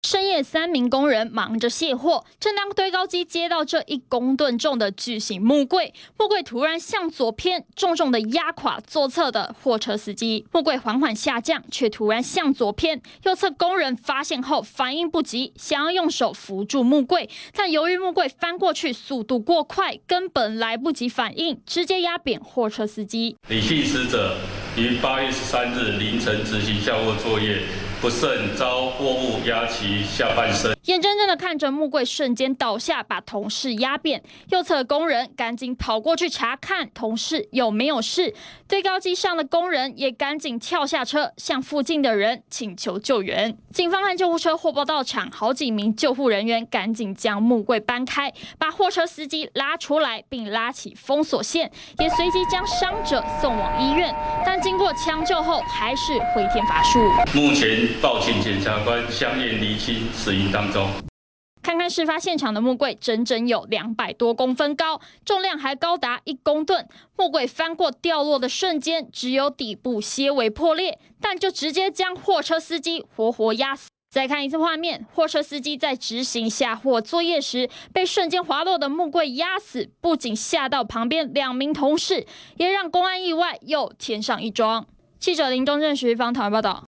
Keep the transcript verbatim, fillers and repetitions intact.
深夜，三名工人忙着卸货，正当堆高机接到这一公吨重的巨型木柜，木柜突然向左偏，重重的压垮左侧的货车司机。木柜缓缓下降，却突然向左偏，右侧工人发现后反应不及，想要用手扶住木柜，但由于木柜翻过去速度过快，根本来不及反应，直接压扁货车司机。 李姓死者于八月十三日凌晨执行下货作业，不慎遭货物压其下半身， 眼睁睁的看着木柜瞬间倒下，把同事压扁。右侧工人赶紧跑过去查看同事有没有事，堆高机上的工人也赶紧跳下车，向附近的人请求救援。警方和救护车货报到场，好几名救护人员赶紧将木柜搬开，把货车司机拉出来，并拉起封锁线，也随即将伤者送往医院。但经过抢救后，还是回天乏术。 目前报请检察官相验厘清死因当中。 看看事发现场的木柜，整整有两百多公分高，重量还高达一公吨。木柜翻过掉落的瞬间，只有底部些微破裂，但就直接将货车司机活活压死。再看一次画面，货车司机在执行下货作业时，被瞬间滑落的木柜压死，不仅吓到旁边两名同事，也让公安意外又添上一桩。记者林中正、徐芳讨论报道。